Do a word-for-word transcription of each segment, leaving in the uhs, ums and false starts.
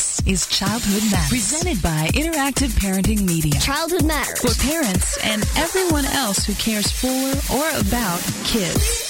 This is Childhood Matters, presented by Interactive Parenting Media. Childhood Matters. For parents and everyone else who cares for or about kids.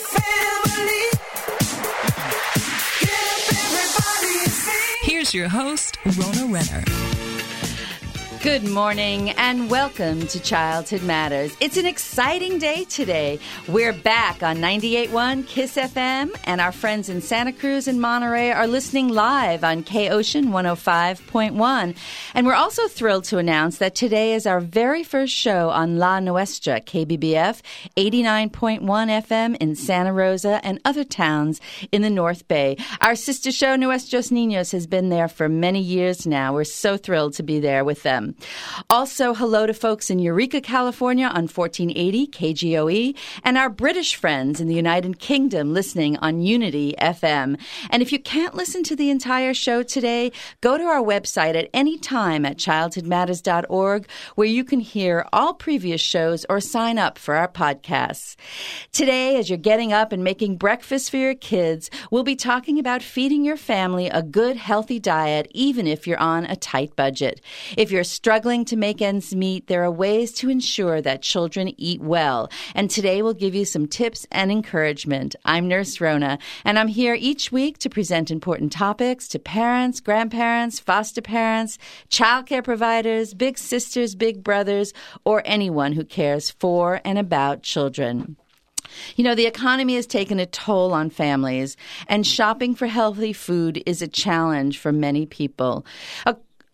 Here's your host, Rona Renner. Good morning and welcome to Childhood Matters. It's an exciting day today. We're back on ninety-eight point one KISS F M, and our friends in Santa Cruz and Monterey are listening live on K-Ocean one oh five point one. And we're also thrilled to announce that today is our very first show on La Nuestra, K B B F eighty-nine point one F M in Santa Rosa and other towns in the North Bay. Our sister show, Nuestros Niños, has been there for many years now. We're so thrilled to be there with them. Also, hello to folks in Eureka, California on fourteen eighty K G O E, and our British friends in the United Kingdom listening on Unity F M. And if you can't listen to the entire show today, go to our website at any time at childhood matters dot org, where you can hear all previous shows or sign up for our podcasts. Today, as you're getting up and making breakfast for your kids, we'll be talking about feeding your family a good, healthy diet, even if you're on a tight budget. If you're struggling to make ends meet, there are ways to ensure that children eat well. And today we'll give you some tips and encouragement. I'm Nurse Rona, and I'm here each week to present important topics to parents, grandparents, foster parents, childcare providers, big sisters, big brothers, or anyone who cares for and about children. You know, the economy has taken a toll on families, and shopping for healthy food is a challenge for many people. A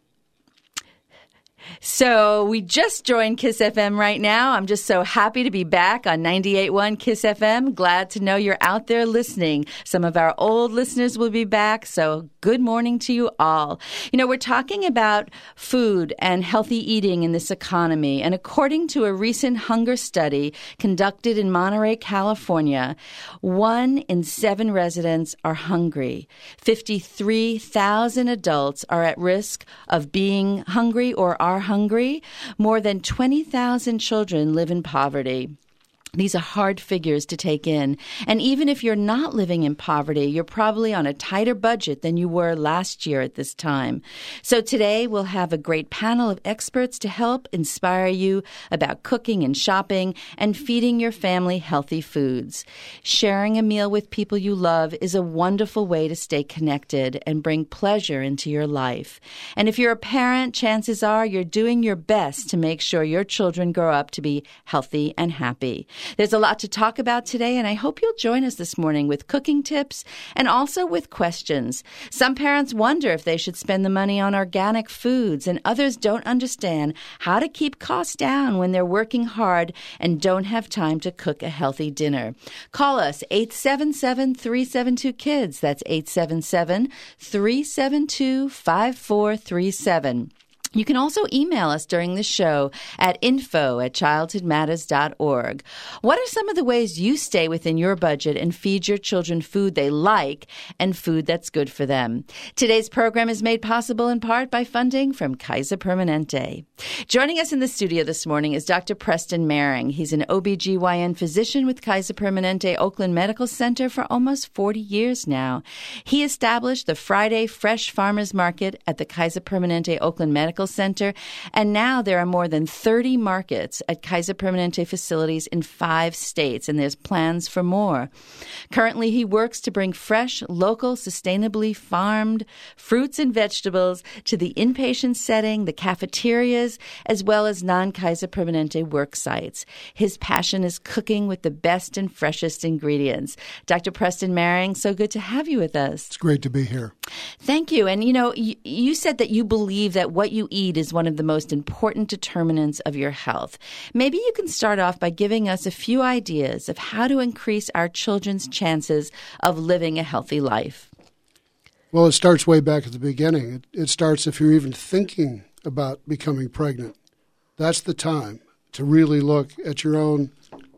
So we just joined KISS F M right now. I'm just so happy to be back on ninety-eight point one KISS F M. Glad to know you're out there listening. Some of our old listeners will be back, so good morning to you all. You know, we're talking about food and healthy eating in this economy, and according to a recent hunger study conducted in Monterey, California, one in seven residents are hungry. fifty-three thousand adults are at risk of being hungry or are hungry. More than twenty thousand children live in poverty. These are hard figures to take in. And even if you're not living in poverty, you're probably on a tighter budget than you were last year at this time. So today we'll have a great panel of experts to help inspire you about cooking and shopping and feeding your family healthy foods. Sharing a meal with people you love is a wonderful way to stay connected and bring pleasure into your life. And if you're a parent, chances are you're doing your best to make sure your children grow up to be healthy and happy. There's a lot to talk about today, and I hope you'll join us this morning with cooking tips and also with questions. Some parents wonder if they should spend the money on organic foods, and others don't understand how to keep costs down when they're working hard and don't have time to cook a healthy dinner. Call us, eight seven seven, three seven two, KIDS. That's eight seven seven, three seven two, five four three seven. You can also email us during the show at info at childhood matters dot org. What are some of the ways you stay within your budget and feed your children food they like and food that's good for them? Today's program is made possible in part by funding from Kaiser Permanente. Joining us in the studio this morning is Doctor Preston Mehring. He's an O B G Y N physician with Kaiser Permanente Oakland Medical Center for almost forty years now. He established the Friday Fresh Farmers Market at the Kaiser Permanente Oakland Medical Center, and now there are more than thirty markets at Kaiser Permanente facilities in five states, and there's plans for more. Currently, he works to bring fresh, local, sustainably farmed fruits and vegetables to the inpatient setting, the cafeterias, as well as non-Kaiser Permanente work sites. His passion is cooking with the best and freshest ingredients. Doctor Preston Mehring, so good to have you with us. It's great to be here. Thank you. And, you know, you, you said that you believe that what you eat is one of the most important determinants of your health. Maybe you can start off by giving us a few ideas of how to increase our children's chances of living a healthy life. Well, it starts way back at the beginning. It, it starts if you're even thinking about becoming pregnant. That's the time to really look at your own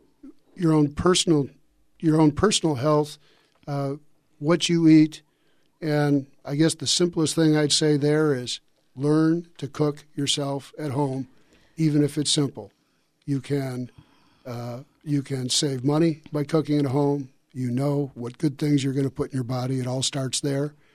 your own personal your own personal health, uh, what you eat, and I guess the simplest thing I'd say there is learn to cook yourself at home, even if it's simple. You can uh, you can save money by cooking at home. You know what good things you're going to put in your body. It all starts there.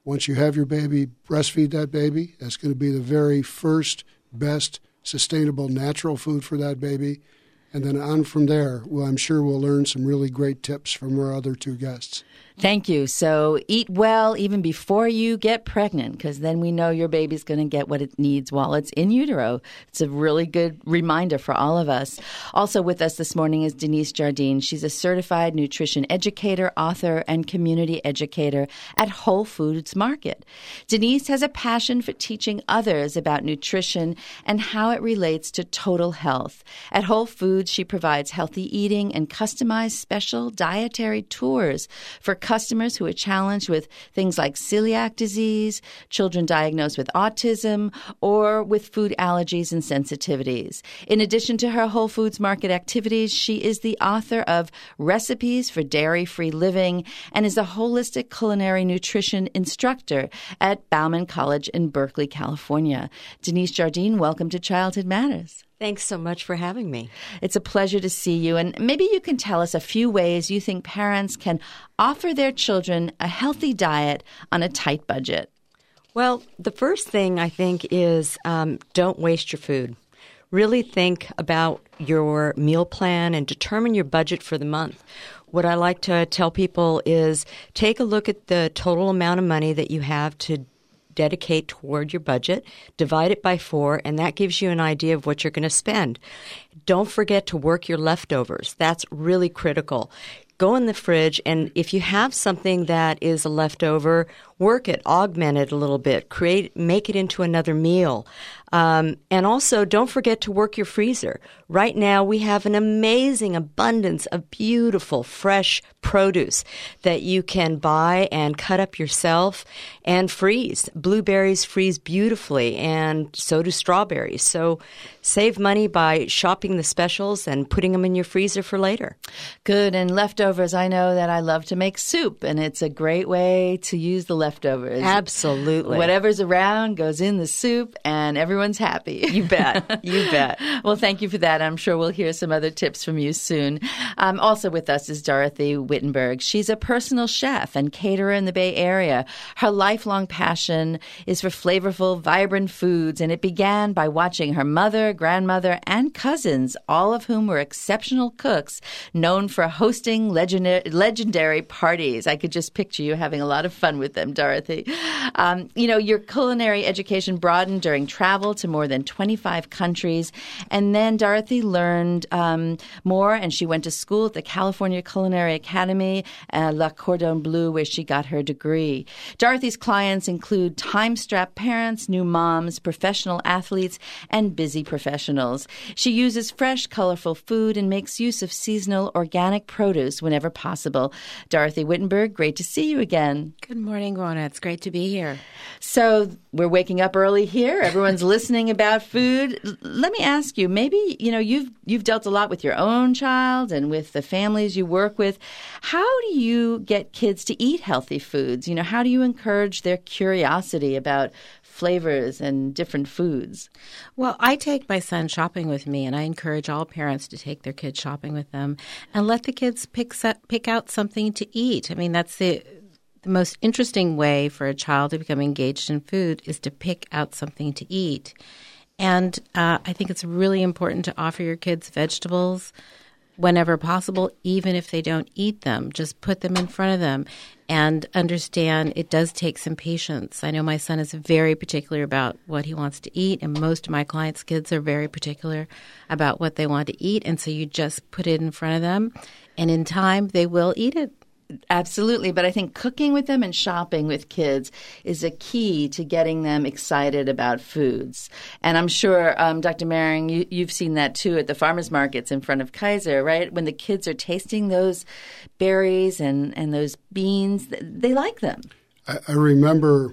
Once you have your baby, breastfeed that baby. That's going to be the very first, best, sustainable, natural food for that baby. And then on from there, well, I'm sure we'll learn some really great tips from our other two guests. Thank you. So eat well even before you get pregnant, because then we know your baby's going to get what it needs while it's in utero. It's a really good reminder for all of us. Also with us this morning is Denise Jardine. She's a certified nutrition educator, author, and community educator at Whole Foods Market. Denise has a passion for teaching others about nutrition and how it relates to total health. At Whole Foods, she provides healthy eating and customized special dietary tours for customers who are challenged with things like celiac disease, children diagnosed with autism, or with food allergies and sensitivities. In addition to her Whole Foods Market activities, she is the author of Recipes for Dairy-Free Living and is a holistic culinary nutrition instructor at Bauman College in Berkeley, California. Denise Jardine, welcome to Childhood Matters. Thanks so much for having me. It's a pleasure to see you. And maybe you can tell us a few ways you think parents can offer their children a healthy diet on a tight budget. Well, the first thing I think is um, don't waste your food. Really think about your meal plan and determine your budget for the month. What I like to tell people is take a look at the total amount of money that you have to dedicate toward your budget, divide it by four, and that gives you an idea of what you're going to spend. Don't forget to work your leftovers. That's really critical. Go in the fridge, and if you have something that is a leftover, work it, augment it a little bit, create, make it into another meal. Um, and also, don't forget to work your freezer. Right now, we have an amazing abundance of beautiful, fresh produce that you can buy and cut up yourself and freeze. Blueberries freeze beautifully, and so do strawberries. So save money by shopping the specials and putting them in your freezer for later. Good. And leftovers, I know that I love to make soup, and it's a great way to use the leftovers. Absolutely. Whatever's around goes in the soup, and everyone's happy. You bet. You bet. Well, thank you for that. I'm sure we'll hear some other tips from you soon. Um, also with us is Dorothy Wittenberg. She's a personal chef and caterer in the Bay Area. Her lifelong passion is for flavorful, vibrant foods, and it began by watching her mother, grandmother, and cousins, all of whom were exceptional cooks, known for hosting legendary, legendary parties. I could just picture you having a lot of fun with them, Dorothy. Um, you know, your culinary education broadened during travel to more than twenty-five countries. And then Dorothy learned um, more, and she went to school at the California Culinary Academy, uh, Le Cordon Bleu, where she got her degree. Dorothy's clients include time-strapped parents, new moms, professional athletes, and busy professionals. She uses fresh, colorful food and makes use of seasonal organic produce whenever possible. Dorothy Wittenberg, great to see you again. Good morning, Rona. It's great to be here. So we're waking up early here. Everyone's listening about food. L- let me ask you, maybe, you know, you've you've dealt a lot with your own child and with the families you work with. How do you get kids to eat healthy foods? You know, how do you encourage their curiosity about flavors and different foods? Well, I take my son shopping with me, and I encourage all parents to take their kids shopping with them and let the kids pick pick out something to eat. I mean, that's the the most interesting way for a child to become engaged in food is to pick out something to eat. And uh, I think it's really important to offer your kids vegetables whenever possible, even if they don't eat them. Just put them in front of them and understand it does take some patience. I know my son is very particular about what he wants to eat, and most of my clients' kids are very particular about what they want to eat. And so you just put it in front of them, and in time they will eat it. Absolutely. But I think cooking with them and shopping with kids is a key to getting them excited about foods. And I'm sure, um, Doctor Maring, you, you've seen that too at the farmers markets in front of Kaiser, right? When the kids are tasting those berries and, and those beans, they like them. I, I remember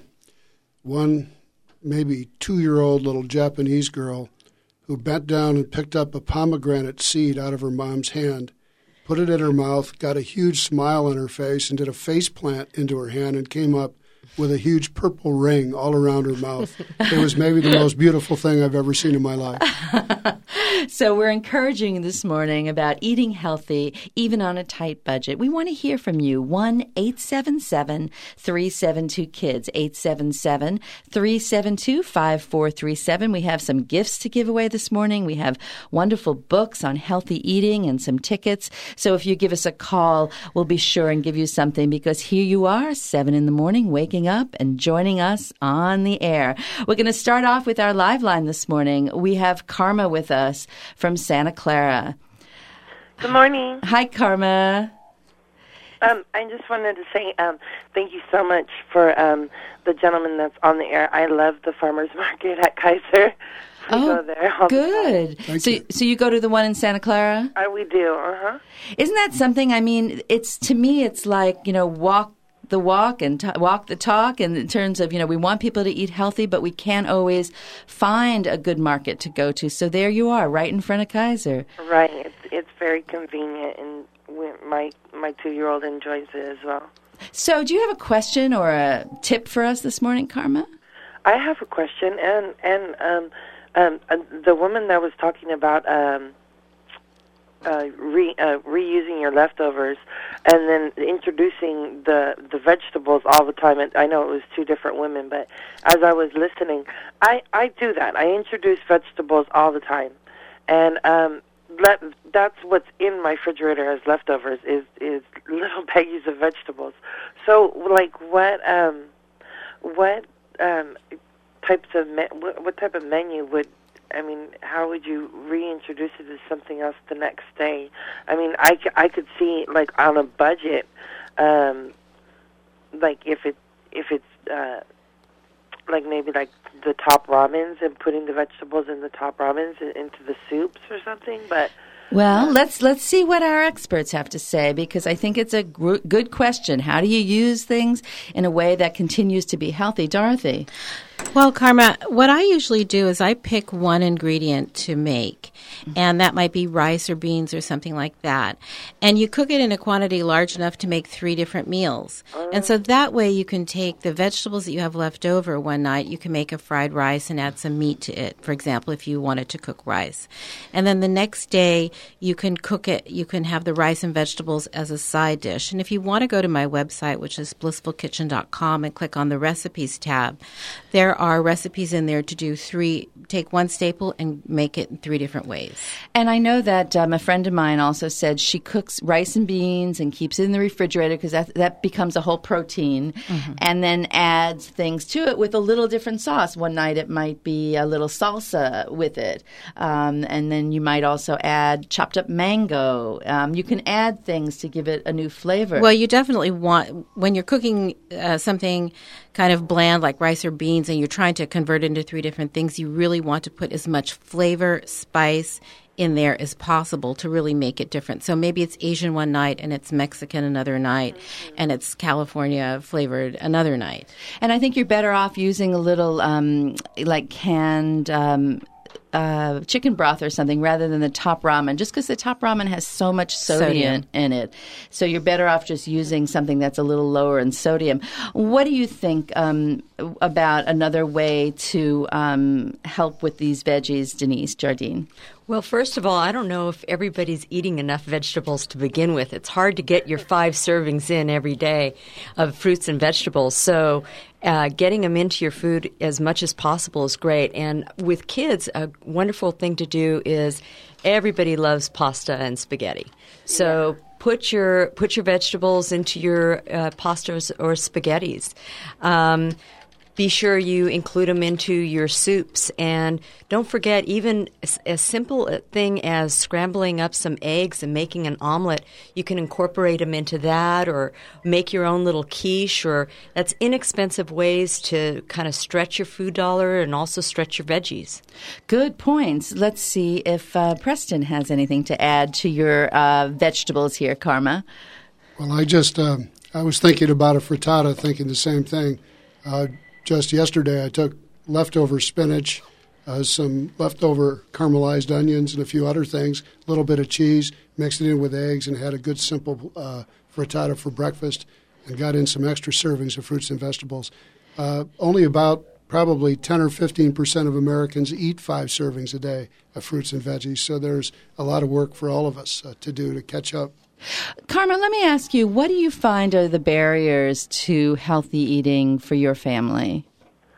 one maybe two-year-old little Japanese girl who bent down and picked up a pomegranate seed out of her mom's hand, put it in her mouth, got a huge smile on her face, and did a face plant into her hand and came up with a huge purple ring all around her mouth. It was maybe the most beautiful thing I've ever seen in my life. So we're encouraging you this morning about eating healthy, even on a tight budget. We want to hear from you. one eight seven seven, three seven two, KIDS, eight seven seven, three seven two, five four three seven. We have some gifts to give away this morning. We have wonderful books on healthy eating and some tickets. So if you give us a call, we'll be sure and give you something, because here you are, seven in the morning, waking up and joining us on the air. We're going to start off with our live line this morning. We have Karma with us from Santa Clara. Good morning. Hi, Karma. Um, I just wanted to say um, thank you so much for um, the gentleman that's on the air. I love the farmer's market at Kaiser. We oh, go there all good. the time. So, you. so you go to the one in Santa Clara? Uh, we do, uh-huh. Isn't that something? I mean, it's to me, it's like, you know, walk the walk and t- walk the talk, and in terms of, you know, we want people to eat healthy, but we can't always find a good market to go to. So there you are, right in front of Kaiser. Right. It's it's very convenient, and we, my my two-year-old enjoys it as well. So do you have a question or a tip for us this morning, Karma? I have a question, and and um, um, uh, the woman that was talking about um, uh, re, uh, reusing your leftovers, and then introducing the the vegetables all the time. And I know it was two different women, but as I was listening, I, I do that. I introduce vegetables all the time, and um, let, that's what's in my refrigerator as leftovers is is little baggies of vegetables. So, like, what um, what um, types of me- what, what type of menu would I mean, how would you reintroduce it as something else the next day? I mean, I, I could see, like, on a budget, um, like, if it if it's, uh, like, maybe, like, the top ramens and putting the vegetables in the top ramens into the soups or something, but... Well, let's let's see what our experts have to say, because I think it's a gr- good question. How do you use things in a way that continues to be healthy? Dorothy? Well, Karma, what I usually do is I pick one ingredient to make, and that might be rice or beans or something like that. And you cook it in a quantity large enough to make three different meals. And so that way you can take the vegetables that you have left over one night, you can make a fried rice and add some meat to it, for example, if you wanted to cook rice. And then the next day you can cook it, you can have the rice and vegetables as a side dish. And if you want to go to my website, which is blissful kitchen dot com, and click on the recipes tab, there are recipes in there to do three, take one staple and make it in three different ways. And I know that um, a friend of mine also said she cooks rice and beans and keeps it in the refrigerator because that, that becomes a whole protein, mm-hmm. and then adds things to it with a little different sauce. One night it might be a little salsa with it, um, and then you might also add chopped up mango. Um, you can add things to give it a new flavor. Well, you definitely want, when you're cooking uh, something kind of bland like rice or beans and you're trying to convert it into three different things, you really want to put as much flavor, spice in there as possible to really make it different. So maybe it's Asian one night and it's Mexican another night, mm-hmm. and it's California flavored another night. And I think you're better off using a little um, like canned um Uh, chicken broth or something rather than the top ramen, just because the top ramen has so much sodium, sodium in it. So you're better off just using something that's a little lower in sodium. What do you think um, about another way to um, help with these veggies, Denise Jardine? Well, first of all, I don't know if everybody's eating enough vegetables to begin with. It's hard to get your five servings in every day of fruits and vegetables. So uh, getting them into your food as much as possible is great. And with kids, a wonderful thing to do is everybody loves pasta and spaghetti. So yeah. put your put your vegetables into your uh, pastas or spaghettis. Um, Be sure you include them into your soups. And don't forget, even a simple thing as scrambling up some eggs and making an omelet, you can incorporate them into that, or make your own little quiche. Or that's inexpensive ways to kind of stretch your food dollar and also stretch your veggies. Good points. Let's see if uh, Preston has anything to add to your uh, vegetables here, Karma. Well, I just, uh, I was thinking about a frittata, thinking the same thing. Uh, Just yesterday, I took leftover spinach, uh, some leftover caramelized onions, and a few other things, a little bit of cheese, mixed it in with eggs, and had a good, simple uh, frittata for breakfast. and got in some extra servings of fruits and vegetables. Uh, only about probably ten or fifteen percent of Americans eat five servings a day of fruits and veggies, so there's a lot of work for all of us uh, to do to catch up. Karma, let me ask you, what do you find are the barriers to healthy eating for your family?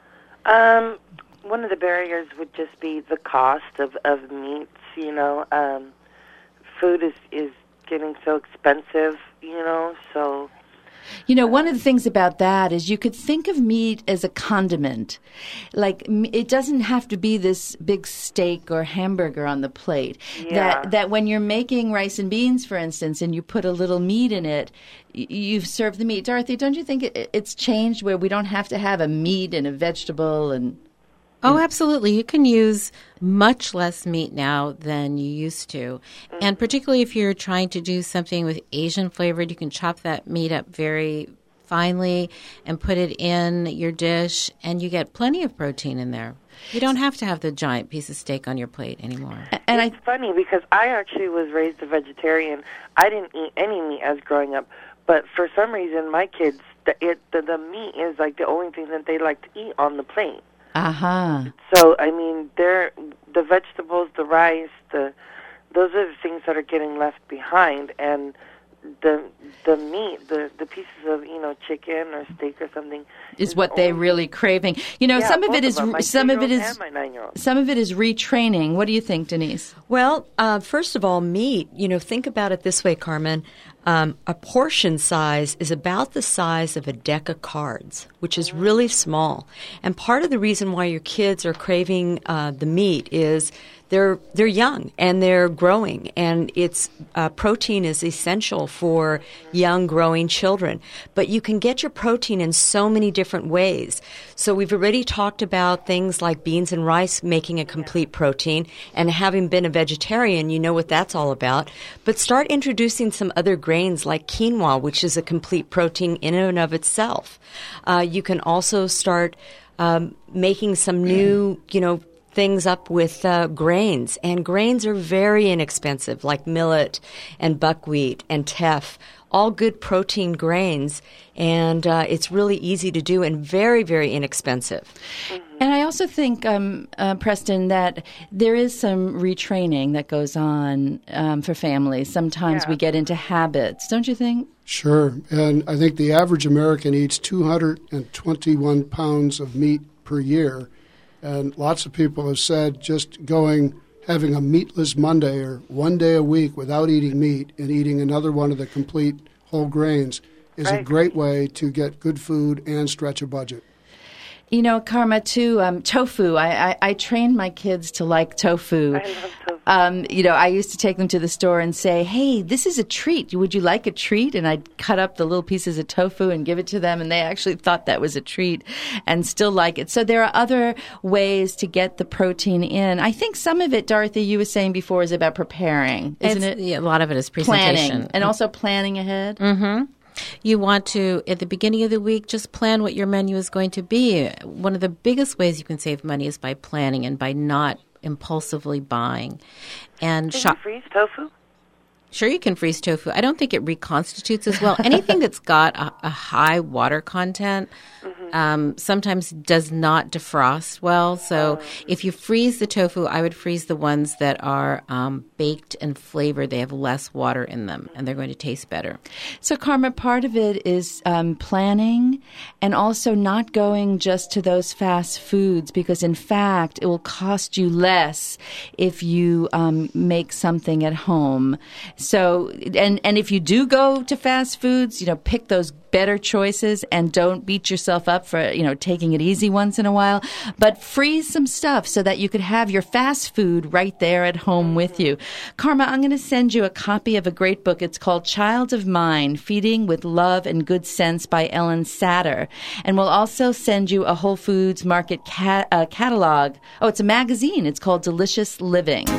Um, one of the barriers would just be the cost of, of meats, you know. Um, food is, is getting so expensive, you know, so... You know, one of the things about that is you could think of meat as a condiment. Like, it doesn't have to be this big steak or hamburger on the plate. Yeah. That that when you're making rice and beans, for instance, and you put a little meat in it, you've served the meat. Dorothy, don't you think it's changed where we don't have to have a meat and a vegetable and... Oh, absolutely. You can use much less meat now than you used to. And particularly if you're trying to do something with Asian flavored, you can chop that meat up very finely and put it in your dish, and you get plenty of protein in there. You don't have to have the giant piece of steak on your plate anymore. And it's I, funny because I actually was raised a vegetarian. I didn't eat any meat as growing up, but for some reason my kids, the, it, the, the meat is like the only thing that they like to eat on the plate. Uh-huh. So, I mean, they're, the vegetables, the rice, the those are the things that are getting left behind, and the the meat, the, the pieces of, you know, chicken or steak or something is, is what they're really craving. You know, yeah, some of it is of them, some of it is and some of it is retraining. What do you think, Denise? Well, uh, first of all, meat, you know, think about it this way, Carmen. Um, a portion size is about the size of a deck of cards, which is really small. And part of the reason why your kids are craving uh, the meat is they're they're young and they're growing, and it's uh, protein is essential for young growing children. But you can get your protein in so many different ways. So we've already talked about things like beans and rice making a complete protein, and having been a vegetarian, you know what that's all about. But start introducing some other grains like quinoa, which is a complete protein in and of itself. Uh, you can also start um, making some new, you know, things up with uh, grains, and grains are very inexpensive, like millet and buckwheat and teff, all good protein grains, and uh, it's really easy to do and very, very inexpensive. And I also think, um, uh, Preston, that there is some retraining that goes on um, for families. Sometimes yeah. we get into habits, don't you think? Sure, and I think the average American eats two hundred twenty-one pounds of meat per year. And lots of people have said just going, having a meatless Monday or one day a week without eating meat and eating another one of the complete whole grains is right. a great way to get good food and stretch a budget. You know, Karma, too, um, tofu. I, I, I trained my kids to like tofu. I love tofu. Um, you know, I used to take them to the store and say, hey, this is a treat. Would you like a treat? And I'd cut up the little pieces of tofu and give it to them, and they actually thought that was a treat and still like it. So there are other ways to get the protein in. I think some of it, Dorothy, you were saying before, is about preparing, isn't it's, it? Yeah, a lot of it is presentation. Planning, and also planning ahead. Mm-hmm. You want to, at the beginning of the week, just plan what your menu is going to be. One of the biggest ways you can save money is by planning and by not impulsively buying. And Can shop. you freeze tofu? Sure, you can freeze tofu. I don't think it reconstitutes as well. Anything that's got a, a high water content mm-hmm. um, sometimes does not defrost well. So if you freeze the tofu, I would freeze the ones that are um, baked and flavored. They have less water in them, and they're going to taste better. So, Karma, part of it is um, planning and also not going just to those fast foods, because, in fact, it will cost you less if you um, make something at home. So, and, and if you do go to fast foods, you know, pick those better choices and don't beat yourself up for, you know, taking it easy once in a while, but freeze some stuff so that you could have your fast food right there at home with you. Karma, I'm going to send you a copy of a great book. It's called Child of Mine, Feeding with Love and Good Sense by Ellen Satter. And we'll also send you a Whole Foods Market cat, uh, catalog. Oh, it's a magazine. It's called Delicious Living.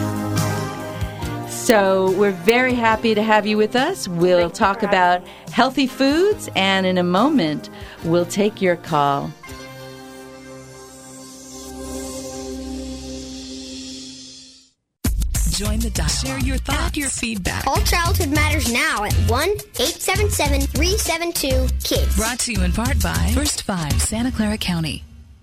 So we're very happy to have you with us. We'll talk about healthy foods, and in a moment, we'll take your call. Join the dialogue. Share your thoughts. Add your feedback. Call Childhood Matters now at one eight seven seven, three seven two, KIDS. Brought to you in part by First Five, Santa Clara County.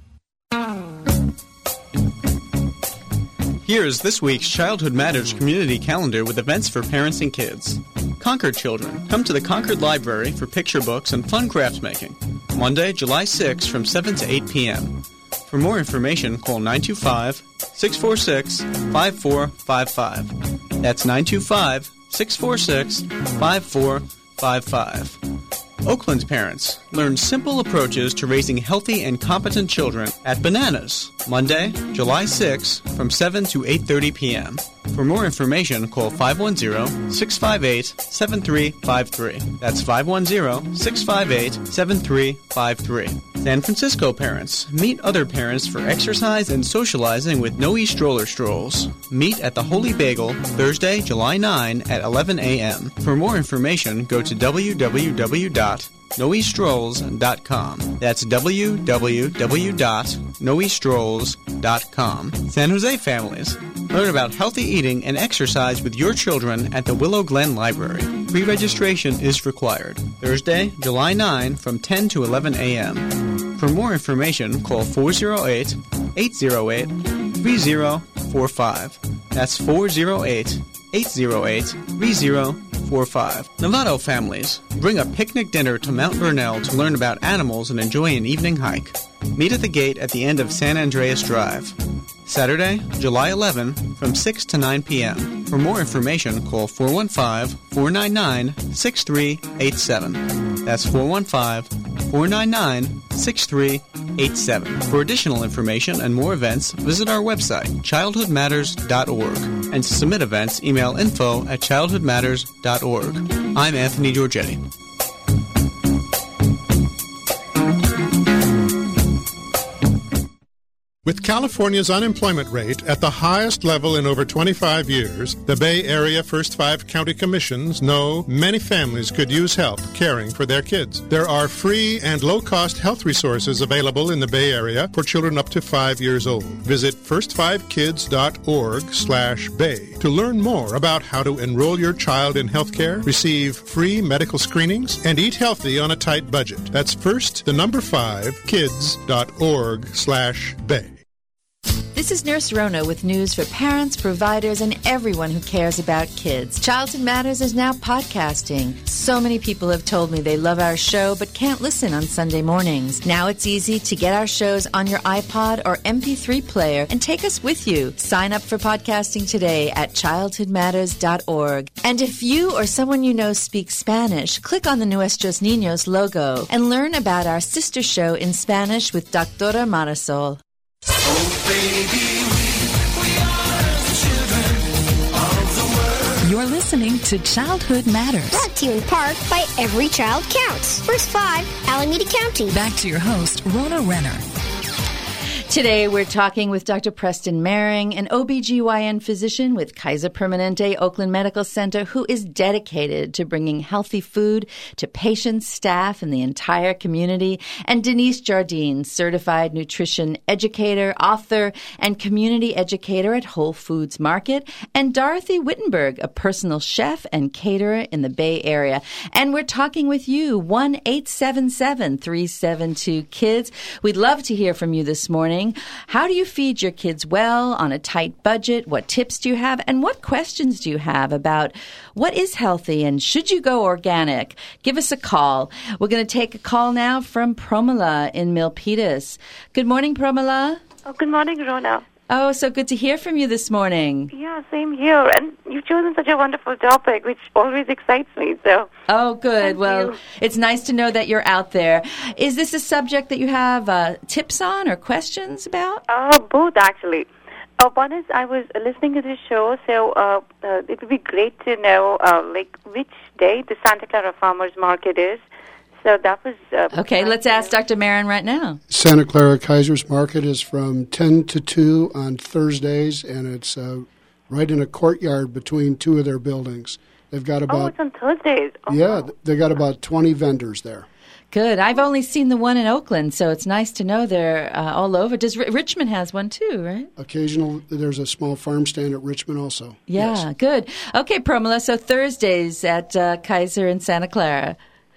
Here's this week's Childhood Matters community calendar with events for parents and kids. Concord children, come to the Concord Library for picture books and fun craft making. Monday, July sixth from seven to eight p.m. For more information, call nine two five, six four six, five four five five. That's nine two five, six four six, five four five five. Oakland parents, learn simple approaches to raising healthy and competent children at Bananas, Monday, July sixth from seven to eight thirty p.m. For more information, call five one zero, six five eight, seven three five three. That's five one zero, six five eight, seven three five three. San Francisco parents, meet other parents for exercise and socializing with Noe Stroller Strolls. Meet at the Holy Bagel, Thursday, July ninth at eleven a.m. For more information, go to w w w dot noe strolls dot com. That's w w w dot noe strolls dot com. San Jose families, learn about healthy eating and exercise with your children at the Willow Glen Library. Pre-registration is required. Thursday, July ninth from ten to eleven a.m. For more information, call four oh eight, eight oh eight, three oh four five. That's four oh eight, eight oh eight, three oh four five. Novato families, bring a picnic dinner to Mount Burnell to learn about animals and enjoy an evening hike. Meet at the gate at the end of San Andreas Drive. Saturday, July eleventh from six to nine p.m. For more information, call four one five, four nine nine, six three eight seven. That's four one five, four nine nine, six three eight seven. For additional information and more events, visit our website, childhood matters dot org. And to submit events, email info at childhood matters dot org. I'm Anthony Giorgetti. With California's unemployment rate at the highest level in over twenty-five years, the Bay Area First Five County Commissions know many families could use help caring for their kids. There are free and low-cost health resources available in the Bay Area for children up to five years old. Visit first five kids dot org slash bay to learn more about how to enroll your child in health care, receive free medical screenings, and eat healthy on a tight budget. That's first, the number five, kids dot org slash bay. This is Nurse Rona with news for parents, providers, and everyone who cares about kids. Childhood Matters is now podcasting. So many people have told me they love our show but can't listen on Sunday mornings. Now it's easy to get our shows on your iPod or M P three player and take us with you. Sign up for podcasting today at childhood matters dot org. And if you or someone you know speaks Spanish, click on the Nuestros Niños logo and learn about our sister show in Spanish with Doctora Marisol. Oh, baby, we, we are the children of the world. You're listening to Childhood Matters. Brought to you in part by Every Child Counts. First Five, Alameda County. Back to your host, Rona Renner. Today, we're talking with Doctor Preston Mehring, an O B G Y N physician with Kaiser Permanente Oakland Medical Center, who is dedicated to bringing healthy food to patients, staff, and the entire community, and Denise Jardine, certified nutrition educator, author, and community educator at Whole Foods Market, and Dorothy Wittenberg, a personal chef and caterer in the Bay Area. And we're talking with you, one eight seven seven, three seven two, KIDS. We'd love to hear from you this morning. How do you feed your kids well on a tight budget? What tips do you have? And what questions do you have about what is healthy and should you go organic? Give us a call. We're going to take a call now from Promila in Milpitas. Good morning, Promila. Oh, good morning, Rona. Oh, so good to hear from you this morning. Yeah, same here. And you've chosen such a wonderful topic, which always excites me. So. Oh, good. Thank well, you. It's nice to know that you're out there. Is this a subject that you have uh, tips on or questions about? Uh, both, actually. Uh, one is I was listening to this show, so uh, uh, it would be great to know, uh, like, which day the Santa Clara Farmers Market is. So that was... Uh, okay, let's ask Doctor Mehring right now. Santa Clara Kaiser's Market is from ten to two on Thursdays, and it's uh, right in a courtyard between two of their buildings. They've got about... Oh, it's on Thursdays. Oh, yeah, wow. they got about twenty vendors there. Good. I've only seen the one in Oakland, so it's nice to know they're uh, all over. Does R- Richmond has one too, right? Occasional, there's a small farm stand at Richmond also. Yeah, Yes. good. Okay, Pramila, so Thursdays at uh, Kaiser in Santa Clara.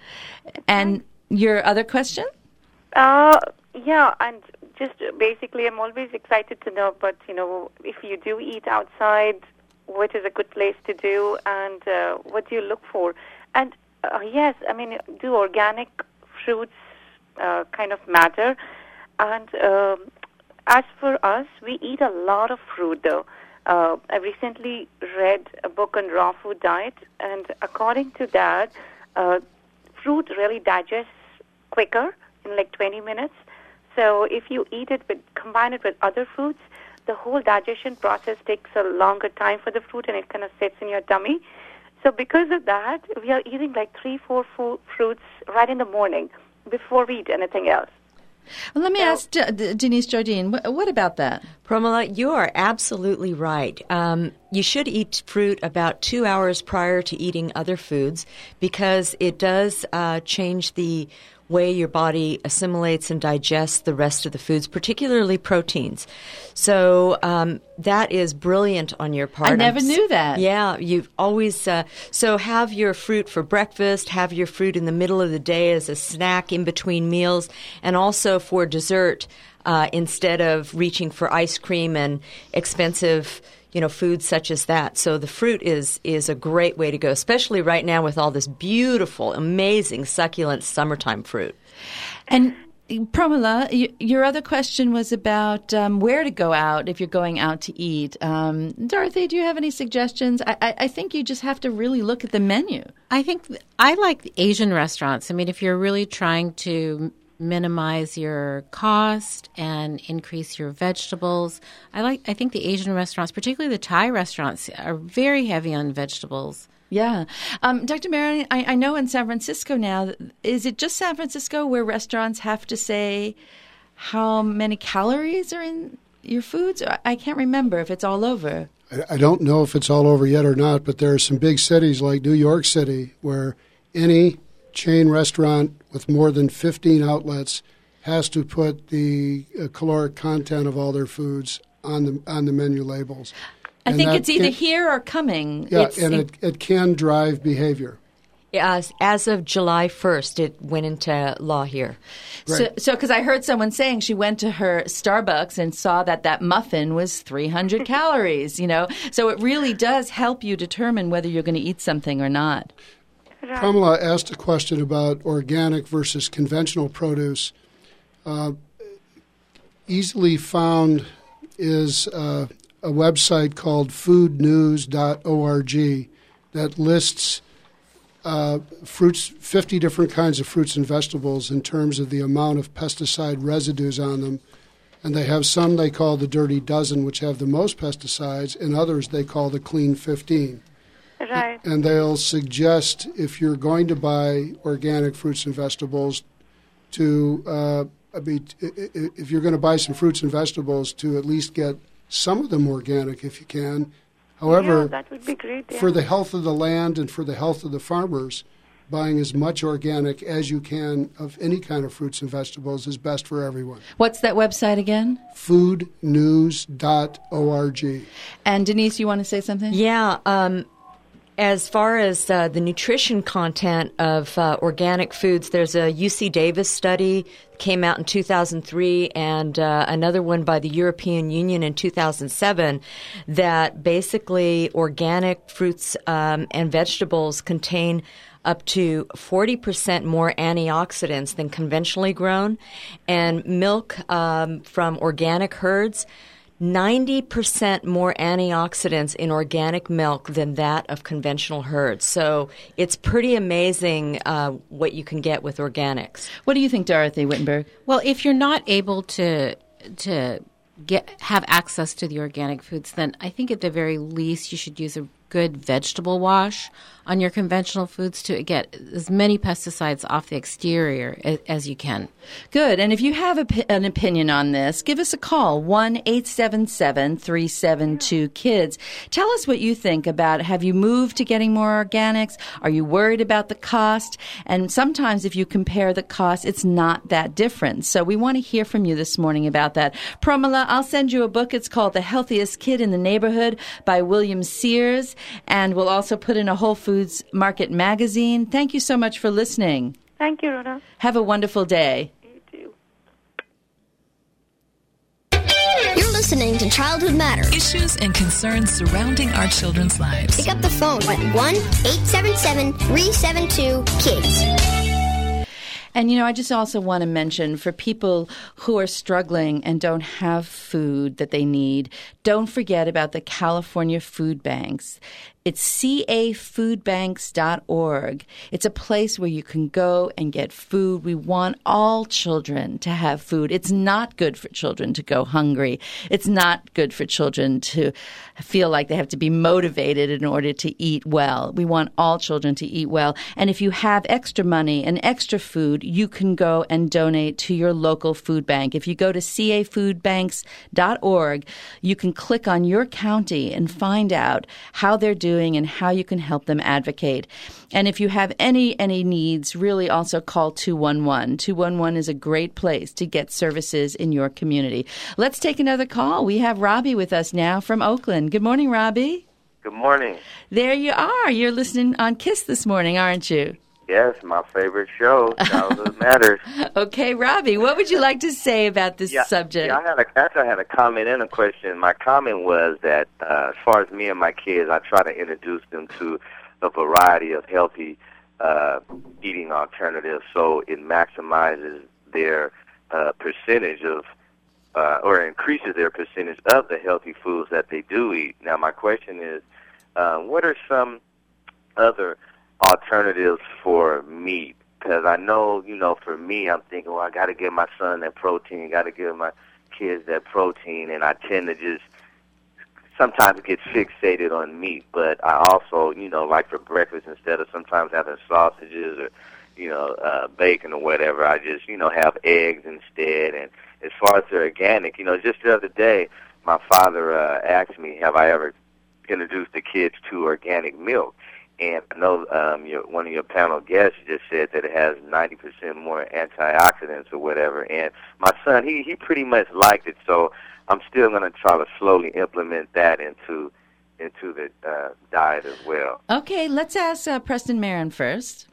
And your other question? Uh, yeah, and just basically, I'm always excited to know, but, you know, if you do eat outside, what is a good place to do, and uh, what do you look for? And, uh, yes, I mean, do organic fruits uh, kind of matter? And um, as for us, we eat a lot of fruit, though. Uh, I recently read a book on raw food diet, and according to that, uh, fruit really digests quicker in like twenty minutes. So if you eat it with, combine it with other foods, the whole digestion process takes a longer time for the fruit, and it kind of sits in your tummy. So because of that, we are eating like three, four fu- fruits right in the morning before we eat anything else. Well, let me ask D- D- Denise Jardine, what, what about that? Pramila, you are absolutely right. Um, you should eat fruit about two hours prior to eating other foods because it does uh, change the way your body assimilates and digests the rest of the foods, particularly proteins. So um, that is brilliant on your part. I never I'm, knew that. Yeah, you've always uh, so have your fruit for breakfast, have your fruit in the middle of the day as a snack in between meals, and also for dessert uh, instead of reaching for ice cream and expensive, you know, foods such as that. So the fruit is is a great way to go, especially right now with all this beautiful, amazing, succulent summertime fruit. And Pramila, y- your other question was about um, where to go out if you're going out to eat. Um, Dorothy, do you have any suggestions? I, I, I think you just have to really look at the menu. I think th- I like the Asian restaurants. I mean, if you're really trying to minimize your cost and increase your vegetables, I like. I think the Asian restaurants, particularly the Thai restaurants, are very heavy on vegetables. Yeah. Um, Doctor Marion, I, I know in San Francisco now, is it just San Francisco where restaurants have to say how many calories are in your foods? I, I can't remember if it's all over. I, I don't know if it's all over yet or not, but there are some big cities like New York City where any chain restaurant with more than fifteen outlets has to put the uh, caloric content of all their foods on the on the menu labels. I And think that it's either can- here or coming. Yeah, It's and it, it can drive behavior. As, as of July first, it went into law here. So, so because I heard someone saying she went to her Starbucks and saw that that muffin was three hundred calories, you know. So it really does help you determine whether you're going to eat something or not. Pramila asked a question about organic versus conventional produce. Uh, easily found is uh, a website called food news dot org that lists uh, fruits, fifty different kinds of fruits and vegetables in terms of the amount of pesticide residues on them. And they have some they call the dirty dozen, which have the most pesticides, and others they call the clean fifteen. Right. And they'll suggest if you're going to buy organic fruits and vegetables to, uh, I mean, if you're going to buy some fruits and vegetables, to at least get some of them organic if you can. However, Yeah, that would be great. Yeah. for the health of the land and for the health of the farmers, buying as much organic as you can of any kind of fruits and vegetables is best for everyone. What's that website again? food news dot org. And Denise, you want to say something? Yeah. Um, as far as uh, the nutrition content of uh, organic foods, there's a U C Davis study that came out in two thousand three and uh, another one by the European Union in two thousand seven that basically organic fruits um, and vegetables contain up to forty percent more antioxidants than conventionally grown, and milk um, from organic herds, ninety percent more antioxidants in organic milk than that of conventional herds. So it's pretty amazing uh, what you can get with organics. What do you think, Dorothy Wittenberg? Well, if you're not able to to get have access to the organic foods, then I think at the very least you should use a good vegetable wash on your conventional foods to get as many pesticides off the exterior as, as you can. Good. And if you have a, an opinion on this, give us a call, one eight seven seven, three seven two, KIDS. Tell us what you think about, have you moved to getting more organics? Are you worried about the cost? And sometimes if you compare the cost, it's not that different. So we want to hear from you this morning about that. Pramila, I'll send you a book. It's called The Healthiest Kid in the Neighborhood by William Sears. And we'll also put in a Whole Foods Market magazine. Thank you so much for listening. Thank you, Rhoda. Have a wonderful day. You too. You're listening to Childhood Matters. Issues and concerns surrounding our children's lives. Pick up the phone at one eight seven seven, three seven two, KIDS. And, you know, I just also want to mention for people who are struggling and don't have food that they need, don't forget about the California Food Banks. It's c a food banks dot org. It's a place where you can go and get food. We want all children to have food. It's not good for children to go hungry. It's not good for children to feel like they have to be motivated in order to eat well. We want all children to eat well. And if you have extra money and extra food, you can go and donate to your local food bank. If you go to c a food banks dot org, you can click on your county and find out how they're doing and how you can help them advocate. And if you have any any needs, really also call two one one. two one one is a great place to get services in your community. Let's take another call. We have Robbie with us now from Oakland. Good morning, Robbie. Good morning. There you are. You're listening on KISS this morning, aren't you? Yes, my favorite show, Childhood Matters. Okay, Robbie, what would you like to say about this yeah, subject? Yeah, I had a, actually, I had a comment and a question. My comment was that uh, as far as me and my kids, I try to introduce them to a variety of healthy uh, eating alternatives so it maximizes their uh, percentage of, uh, or increases their percentage of the healthy foods that they do eat. Now, my question is, uh, what are some other alternatives for meat? Because I know, you know, for me, I'm thinking, well, I got to give my son that protein, got to give my kids that protein, and I tend to just sometimes get fixated on meat. But I also, you know, like for breakfast, instead of sometimes having sausages or, you know, uh, bacon or whatever, I just, you know, have eggs instead. And as far as the organic, you know, just the other day, my father uh, asked me, have I ever introduced the kids to organic milk? And I know um, your, one of your panel guests just said that it has ninety percent more antioxidants or whatever. And my son, he, he pretty much liked it, so I'm still going to try to slowly implement that into into the uh, diet as well. Okay, let's ask uh, Preston Marin first.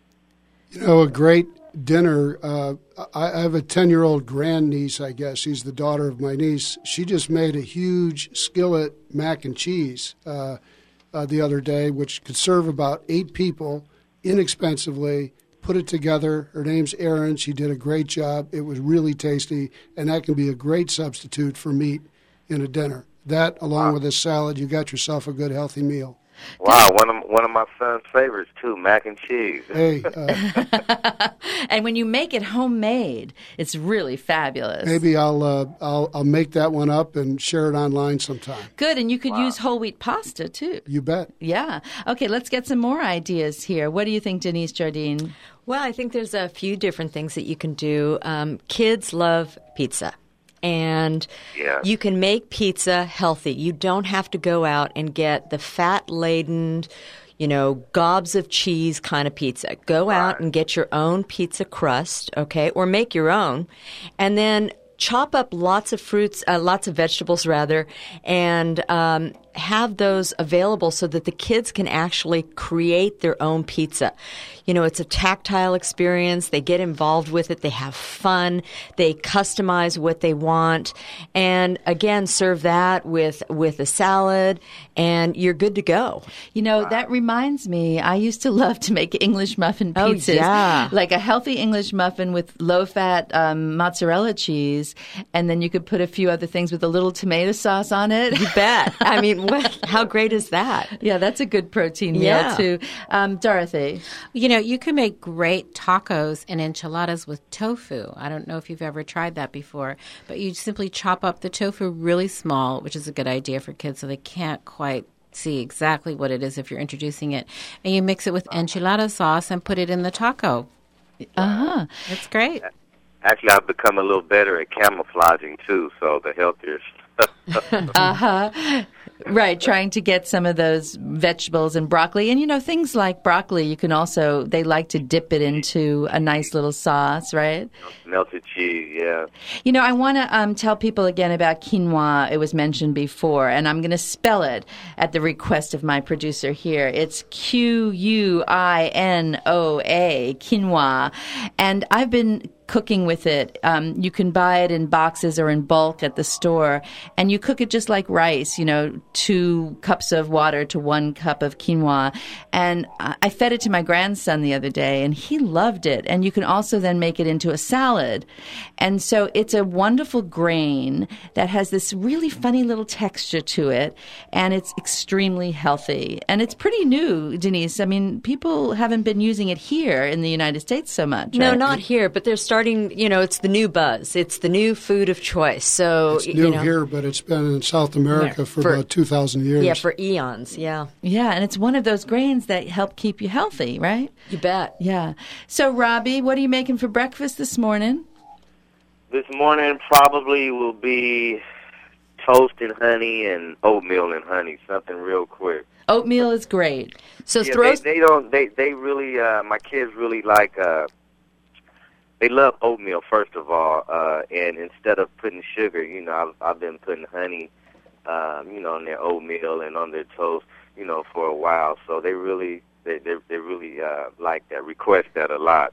You know, a great dinner. Uh, I, I have a ten-year-old grandniece, I guess. She's the daughter of my niece. She just made a huge skillet mac and cheese uh Uh, the other day, which could serve about eight people inexpensively, put it together. Her name's Erin. She did a great job. It was really tasty, and that can be a great substitute for meat in a dinner. That, along wow. with a salad, you got yourself a good, healthy meal. Wow, one of one of my son's favorites too, mac and cheese. Hey, uh, and when you make it homemade, it's really fabulous. Maybe I'll uh, I'll I'll make that one up and share it online sometime. Good, and you could wow. use whole wheat pasta too. You bet. Yeah. Okay, let's get some more ideas here. What do you think, Denise Jardine? Well, I think there's a few different things that you can do. Um, kids love pizza. And yeah. you can make pizza healthy. You don't have to go out and get the fat-laden, you know, gobs of cheese kind of pizza. Go right. out and get your own pizza crust, okay, or make your own. And then chop up lots of fruits, uh, lots of vegetables, rather, and um, have those available so that the kids can actually create their own pizza. You know, it's a tactile experience. They get involved with it. They have fun. They customize what they want. And again, serve that with, with a salad, and you're good to go. You know, wow. that reminds me, I used to love to make English muffin pizzas. Oh, yeah. Like a healthy English muffin with low-fat um, mozzarella cheese, and then you could put a few other things with a little tomato sauce on it. You bet. I mean, what, how great is that? Yeah, that's a good protein meal, yeah. too. Um, Dorothy? You know, you can make great tacos and enchiladas with tofu. I don't know if you've ever tried that before, but you simply chop up the tofu really small, which is a good idea for kids so they can't quite see exactly what it is if you're introducing it. And you mix it with enchilada sauce and put it in the taco. Uh-huh. It's great. Actually, I've become a little better at camouflaging, too, so the healthier stuff. Uh-huh. Right, trying to get some of those vegetables and broccoli. And, you know, things like broccoli, you can also, they like to dip it into a nice little sauce, right? Melted cheese, yeah. You know, I want to um, tell people again about quinoa. It was mentioned before, and I'm going to spell it at the request of my producer here. It's Q U I N O A, quinoa. And I've been cooking with it. Um, you can buy it in boxes or in bulk at the store, and you cook it just like rice, you know, two cups of water to one cup of quinoa. And I fed it to my grandson the other day, and he loved it. And you can also then make it into a salad. And so it's a wonderful grain that has this really funny little texture to it, and it's extremely healthy. And it's pretty new, Denise. I mean, people haven't been using it here in the United States so much. No, right? not here, but they're starting, you know, it's the new buzz. It's the new food of choice. So It's new you know, here, but it's been in South America for, For- about two thousand years. Yeah, for eons, yeah. Yeah, and it's one of those grains that help keep you healthy, right? You bet. Yeah. So, Robbie, what are you making for breakfast this morning? This morning probably will be toast and honey and oatmeal and honey, something real quick. Oatmeal is great. So yeah, throw. they, they don't. They they really. Uh, my kids really like. Uh, they love oatmeal first of all, uh, and instead of putting sugar, you know, I've I've been putting honey, um, you know, on their oatmeal and on their toast, you know, for a while. So they really they they, they really uh, like that, request that a lot.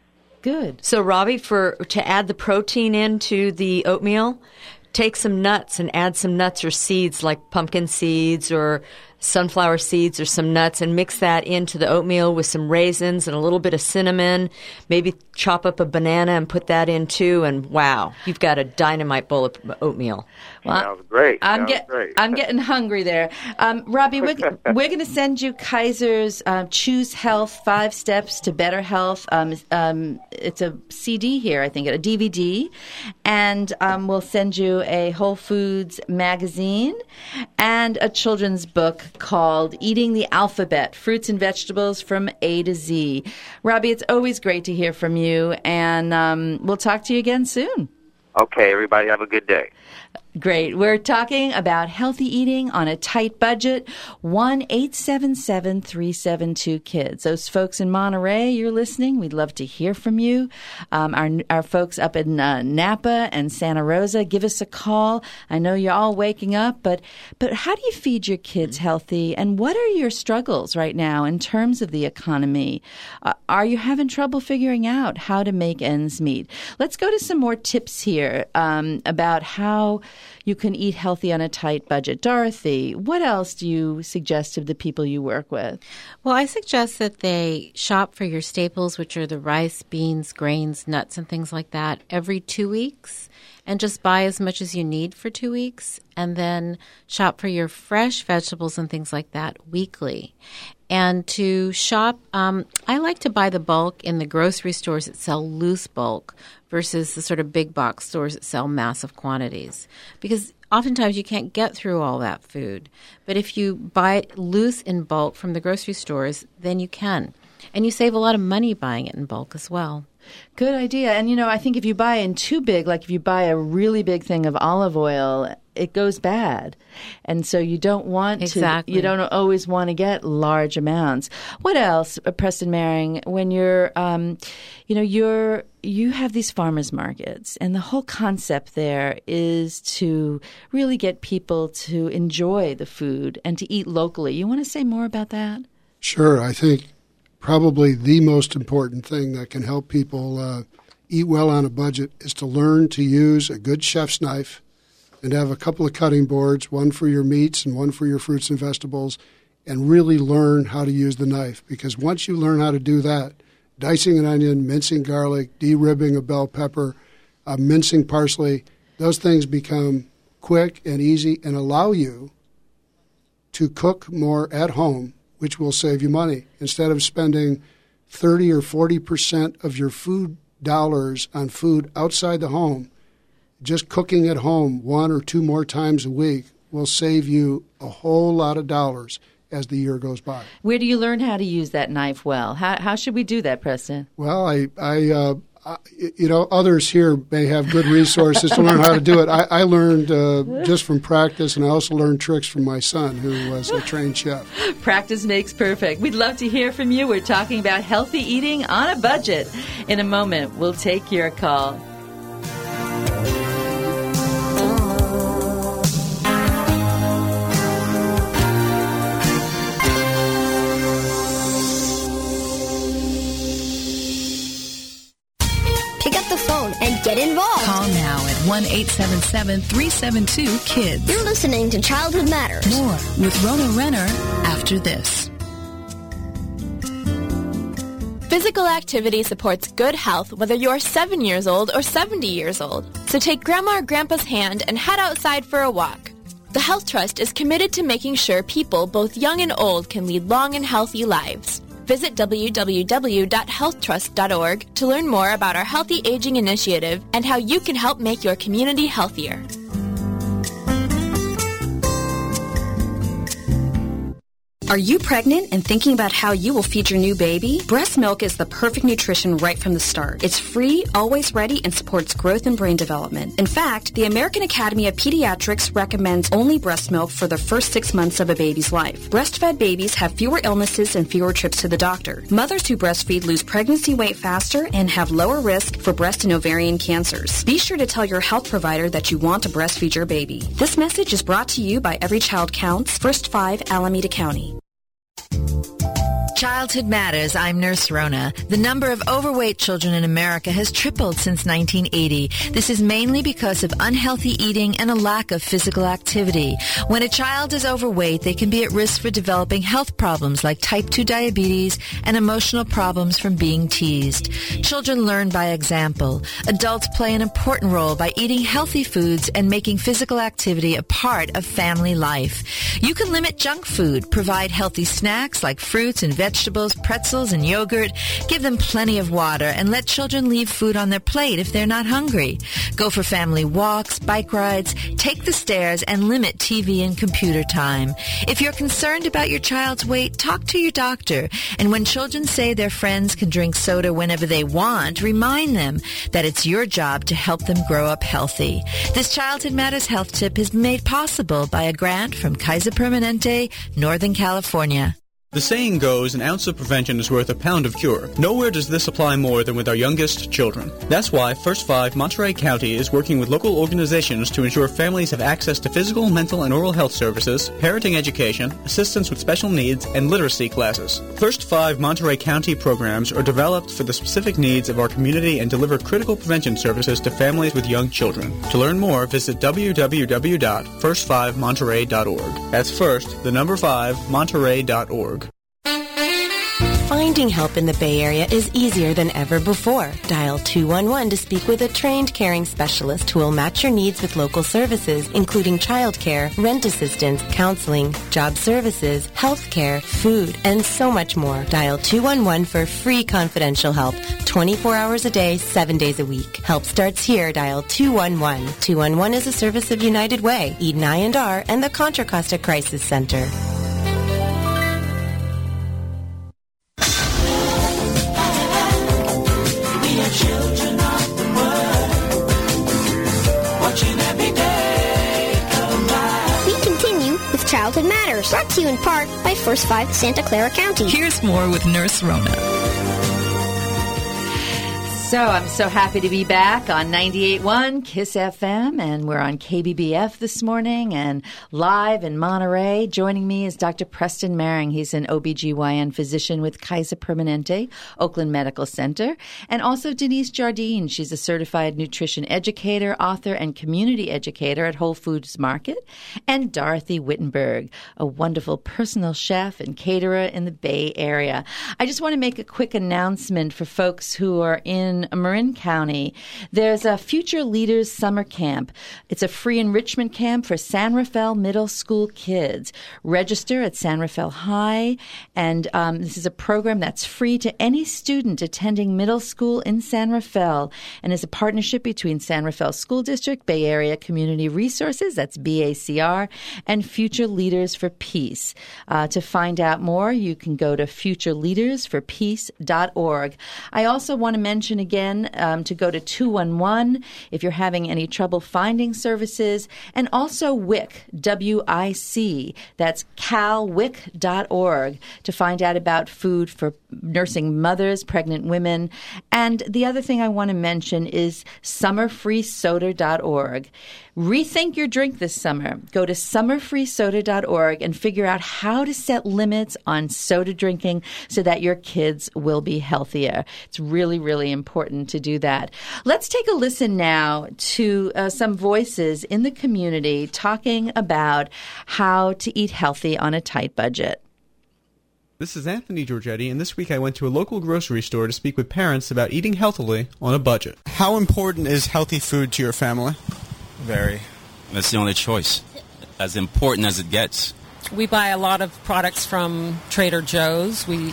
Good. So, Robbie, for to add the protein into the oatmeal, take some nuts and add some nuts or seeds like pumpkin seeds or sunflower seeds or some nuts and mix that into the oatmeal with some raisins and a little bit of cinnamon. Maybe chop up a banana and put that in too, and wow, you've got a dynamite bowl of oatmeal. Well, Sounds great. I'm Sounds get, great. I'm getting hungry there. Um, Robbie, we're, we're going to send you Kaiser's uh, Choose Health, Five Steps to Better Health. Um, um, it's a C D here, I think, a D V D. And um, we'll send you a Whole Foods magazine and a children's book called Eating the Alphabet, Fruits and Vegetables from A to Z. Robbie, it's always great to hear from you, and um, we'll talk to you again soon. Okay, everybody have a good day. Great. We're talking about healthy eating on a tight budget. one eight seven seven, three seven two, KIDS. Those folks in Monterey, you're listening. We'd love to hear from you. Um, our our folks up in uh, Napa and Santa Rosa, give us a call. I know you're all waking up, but but how do you feed your kids healthy? And what are your struggles right now in terms of the economy? Uh, are you having trouble figuring out how to make ends meet? Let's go to some more tips here um, about how you can eat healthy on a tight budget. Dorothy, what else do you suggest to the people you work with? Well, I suggest that they shop for your staples, which are the rice, beans, grains, nuts, and things like that, every two weeks, and just buy as much as you need for two weeks, and then shop for your fresh vegetables and things like that weekly. And to shop, um, I like to buy the bulk in the grocery stores that sell loose bulk versus the sort of big box stores that sell massive quantities. Because oftentimes you can't get through all that food. But if you buy it loose in bulk from the grocery stores, then you can. And you save a lot of money buying it in bulk as well. Good idea. And, you know, I think if you buy in too big, like if you buy a really big thing of olive oil, it goes bad. And so you don't want Exactly. to, you don't always want to get large amounts. What else, uh, Preston Maring, when you're, um, you know, you're, you have these farmers markets, and the whole concept there is to really get people to enjoy the food and to eat locally. You want to say more about that? Sure. I think probably the most important thing that can help people uh, eat well on a budget is to learn to use a good chef's knife and have a couple of cutting boards, one for your meats and one for your fruits and vegetables, and really learn how to use the knife. Because once you learn how to do that, dicing an onion, mincing garlic, de-ribbing a bell pepper, uh, mincing parsley, those things become quick and easy and allow you to cook more at home, which will save you money. Instead of spending thirty or forty percent of your food dollars on food outside the home, just cooking at home one or two more times a week will save you a whole lot of dollars as the year goes by. Where do you learn how to use that knife well? How how should we do that, Preston? Well, I, I, uh, I you know, others here may have good resources to learn how to do it. I, I learned uh, just from practice, and I also learned tricks from my son, who was a trained chef. Practice makes perfect. We'd love to hear from you. We're talking about healthy eating on a budget. In a moment, we'll take your call. And get involved. Call now at one eight seven seven, three seven two, KIDS. You're listening to Childhood Matters. More with Rona Renner after this. Physical activity supports good health whether you're seven years old or seventy years old. So take Grandma or Grandpa's hand and head outside for a walk. The Health Trust is committed to making sure people, both young and old, can lead long and healthy lives. Visit w w w dot health trust dot org to learn more about our Healthy Aging Initiative and how you can help make your community healthier. Are you pregnant and thinking about how you will feed your new baby? Breast milk is the perfect nutrition right from the start. It's free, always ready, and supports growth and brain development. In fact, the American Academy of Pediatrics recommends only breast milk for the first six months of a baby's life. Breastfed babies have fewer illnesses and fewer trips to the doctor. Mothers who breastfeed lose pregnancy weight faster and have lower risk for breast and ovarian cancers. Be sure to tell your health provider that you want to breastfeed your baby. This message is brought to you by Every Child Counts, First Five, Alameda County. Childhood Matters. I'm Nurse Rona. The number of overweight children in America has tripled since nineteen eighty. This is mainly because of unhealthy eating and a lack of physical activity. When a child is overweight, they can be at risk for developing health problems like type two diabetes and emotional problems from being teased. Children learn by example. Adults play an important role by eating healthy foods and making physical activity a part of family life. You can limit junk food, provide healthy snacks like fruits and vegetables, vegetables, pretzels, and yogurt. Give them plenty of water and let children leave food on their plate if they're not hungry. Go for family walks, bike rides, take the stairs, and limit T V and computer time. If you're concerned about your child's weight, talk to your doctor. And when children say their friends can drink soda whenever they want, remind them that it's your job to help them grow up healthy. This Childhood Matters health tip is made possible by a grant from Kaiser Permanente, Northern California. The saying goes, an ounce of prevention is worth a pound of cure. Nowhere does this apply more than with our youngest children. That's why First Five Monterey County is working with local organizations to ensure families have access to physical, mental, and oral health services, parenting education, assistance with special needs, and literacy classes. First Five Monterey County programs are developed for the specific needs of our community and deliver critical prevention services to families with young children. To learn more, visit w w w dot first five monterey dot org. That's first, the number five, monterey dot org. Finding help in the Bay Area is easier than ever before. Dial two one one to speak with a trained caring specialist who will match your needs with local services, including childcare, rent assistance, counseling, job services, health care, food, and so much more. Dial two one one for free confidential help, twenty-four hours a day, seven days a week. Help starts here. Dial two one one. two one one is a service of United Way, Eden I and R, and the Contra Costa Crisis Center. Childhood Matters, brought to you in part by First Five Santa Clara County. Here's more with Nurse Rona. So I'm so happy to be back on ninety-eight point one KISS F M, and we're on K B B F this morning and live in Monterey. Joining me is Doctor Preston Maring. He's an O B G Y N physician with Kaiser Permanente, Oakland Medical Center, and also Denise Jardine. She's a certified nutrition educator, author, and community educator at Whole Foods Market, and Dorothy Wittenberg, a wonderful personal chef and caterer in the Bay Area. I just want to make a quick announcement for folks who are in in Marin County. There's a Future Leaders Summer Camp. It's a free enrichment camp for San Rafael Middle School kids. Register at San Rafael High, and um, this is a program that's free to any student attending middle school in San Rafael, and is a partnership between San Rafael School District, Bay Area Community Resources, that's B A C R, and Future Leaders for Peace. Uh, to find out more, you can go to future leaders for peace dot org. I also want to mention again um, to go to two one one if you're having any trouble finding services, and also W I C, W I C, that's cal wic dot org, to find out about food for nursing mothers, pregnant women. And the other thing I want to mention is summer free soda dot org. Rethink your drink this summer. Go to summer free soda dot org and figure out how to set limits on soda drinking so that your kids will be healthier. It's really, really important to do that. Let's take a listen now to uh, some voices in the community talking about how to eat healthy on a tight budget. This is Anthony Giorgetti, and this week I went to a local grocery store to speak with parents about eating healthily on a budget. How important is healthy food to your family? Very. That's the only choice. As important as it gets. We buy a lot of products from Trader Joe's. We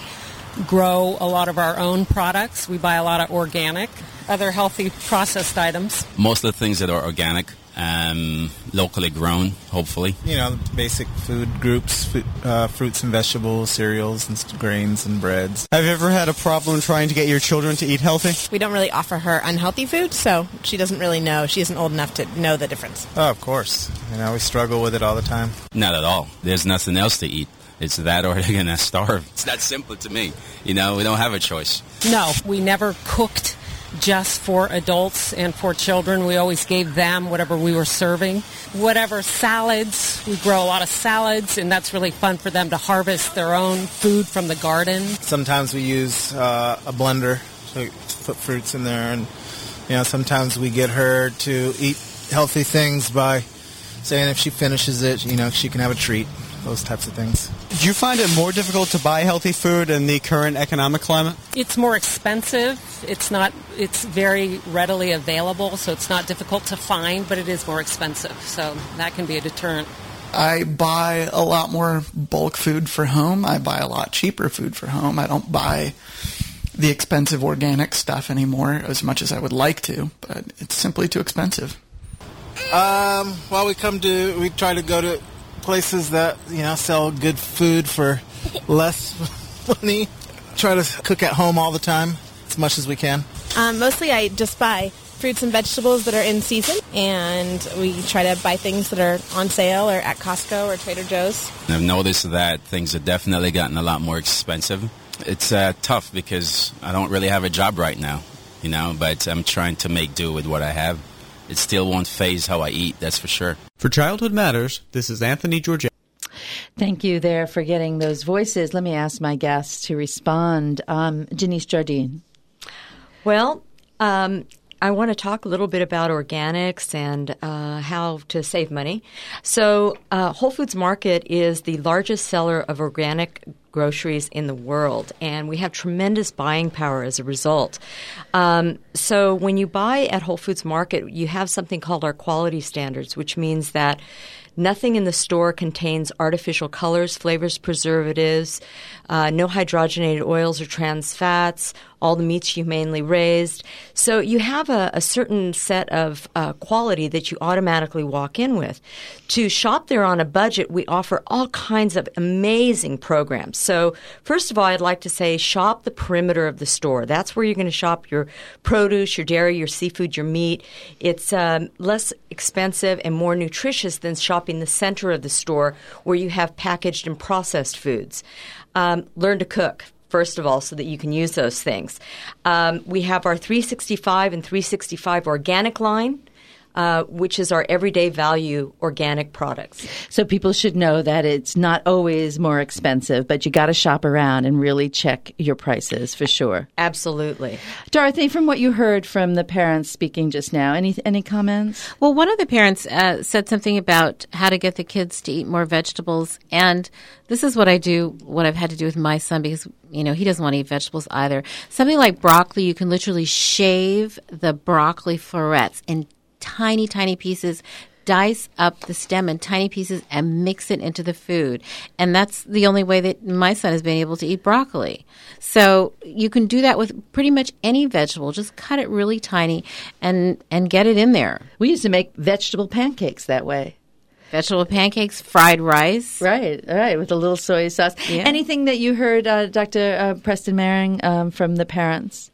grow a lot of our own products. We buy a lot of organic, other healthy processed items. Most of the things that are organic, um, locally grown, hopefully. You know, basic food groups, food, uh, fruits and vegetables, cereals and grains and breads. Have you ever had a problem trying to get your children to eat healthy? We don't really offer her unhealthy food, so she doesn't really know. She isn't old enough to know the difference. Oh, of course. You know, we struggle with it all the time. Not at all. There's nothing else to eat. It's that or they're going to starve. It's that simple to me. You know, we don't have a choice. No, we never cooked just for adults and for children. We always gave them whatever we were serving. Whatever salads, we grow a lot of salads, and that's really fun for them to harvest their own food from the garden. Sometimes we use uh, a blender to put fruits in there, and you know, sometimes we get her to eat healthy things by saying if she finishes it, you know, she can have a treat. Those types of things. Do you find it more difficult to buy healthy food in the current economic climate? It's more expensive. It's not. It's very readily available, so it's not difficult to find, but it is more expensive. So that can be a deterrent. I buy a lot more bulk food for home. I buy a lot cheaper food for home. I don't buy the expensive organic stuff anymore as much as I would like to, but it's simply too expensive. Um, well, we come to, we try to go to places that, you know, sell good food for less money. Try to cook at home all the time, as much as we can. Um, mostly I just buy fruits and vegetables that are in season, and we try to buy things that are on sale or at Costco or Trader Joe's. I've noticed that things have definitely gotten a lot more expensive. It's uh, tough because I don't really have a job right now, you know, but I'm trying to make do with what I have. It still won't phase how I eat, that's for sure. For Childhood Matters, this is Anthony Giorgetti. Thank you there for getting those voices. Let me ask my guests to respond. Um, Janice Jardine. Well, um, I want to talk a little bit about organics and uh, how to save money. So uh, Whole Foods Market is the largest seller of organic groceries in the world, and we have tremendous buying power as a result. Um, so when you buy at Whole Foods Market, you have something called our quality standards, which means that nothing in the store contains artificial colors, flavors, preservatives, uh, no hydrogenated oils or trans fats, all the meats humanely raised. So you have a, a certain set of uh, quality that you automatically walk in with. To shop there on a budget, we offer all kinds of amazing programs. So first of all, I'd like to say shop the perimeter of the store. That's where you're going to shop your produce, your dairy, your seafood, your meat. It's um, less expensive and more nutritious than shopping the center of the store where you have packaged and processed foods. Um, learn to cook, first of all, so that you can use those things. Um, we have our three sixty-five and three sixty-five organic line. uh, which is our everyday value organic products. So people should know that it's not always more expensive, but you got to shop around and really check your prices for sure. Absolutely. Dorothy, from what you heard from the parents speaking just now, any any comments? Well, one of the parents uh, said something about how to get the kids to eat more vegetables, and this is what I do, what I've had to do with my son, because, you know, he doesn't want to eat vegetables either. Something like broccoli, you can literally shave the broccoli florets in tiny, tiny pieces, dice up the stem in tiny pieces, and mix it into the food. And that's the only way that my son has been able to eat broccoli. So you can do that with pretty much any vegetable. Just cut it really tiny and, and get it in there. We used to make vegetable pancakes that way. Vegetable pancakes, fried rice. Right, right, with a little soy sauce. Yeah. Anything that you heard, uh, Doctor Uh, Preston Maring, um, from the parents?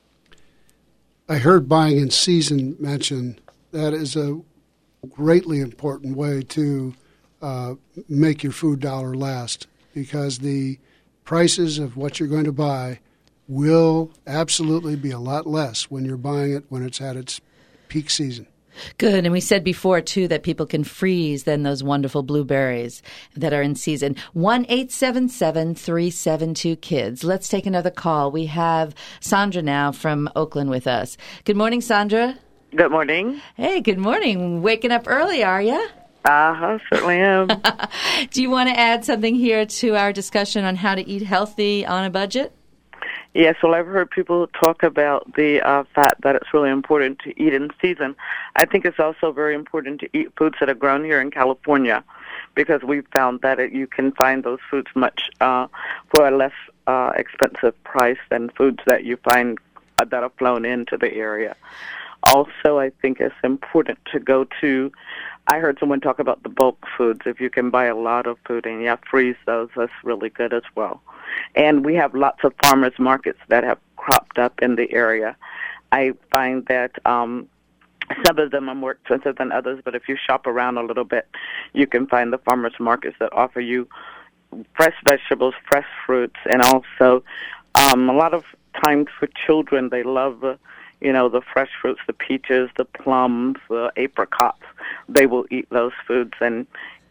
I heard buying in season mentioned. That is a greatly important way to uh, make your food dollar last, because the prices of what you're going to buy will absolutely be a lot less when you're buying it when it's at its peak season. Good. And we said before, too, that people can freeze then those wonderful blueberries that are in season. one eight seven seven, three seven two, KIDS. Let's take another call. We have Sandra now from Oakland with us. Good morning, Sandra. Good morning. Hey, good morning. Waking up early, are you? Uh-huh, certainly am. Do you want to add something here to our discussion on how to eat healthy on a budget? Yes, well, I've heard people talk about the uh, fact that it's really important to eat in season. I think it's also very important to eat foods that are grown here in California, because we've found that it, you can find those foods much uh, for a less uh, expensive price than foods that you find uh, that are flown into the area. Also, I think it's important to go to, I heard someone talk about the bulk foods. If you can buy a lot of food and you have freeze those, that's really good as well. And we have lots of farmers markets that have cropped up in the area. I find that um, some of them are more expensive than others, but if you shop around a little bit, you can find the farmers markets that offer you fresh vegetables, fresh fruits, and also um, a lot of times for children, they love, uh, you know, the fresh fruits, the peaches, the plums, the apricots. They will eat those foods. And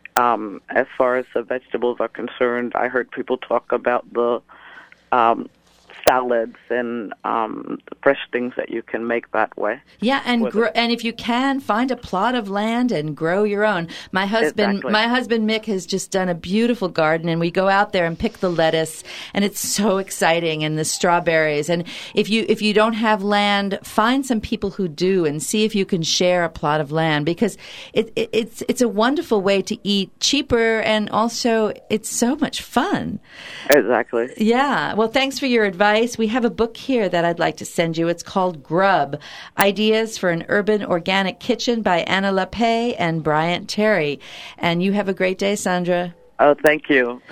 Um, as far as the vegetables are concerned, I heard people talk about the um, salads and um, the fresh things that you can make that way. Yeah, and gr- and if you can, find a plot of land and grow your own. My husband, Exactly. my husband Mick has just done a beautiful garden, and we go out there and pick the lettuce, and it's so exciting, and the strawberries. And if you if you don't have land, find some people who do, and see if you can share a plot of land, because it, it it's it's a wonderful way to eat cheaper, and also it's so much fun. Exactly. Yeah. Well, thanks for your advice. We have a book here that I'd like to send you. It's called Grub, Ideas for an Urban Organic Kitchen by Anna LaPay and Bryant Terry. And you have a great day, Sandra. Oh, thank you.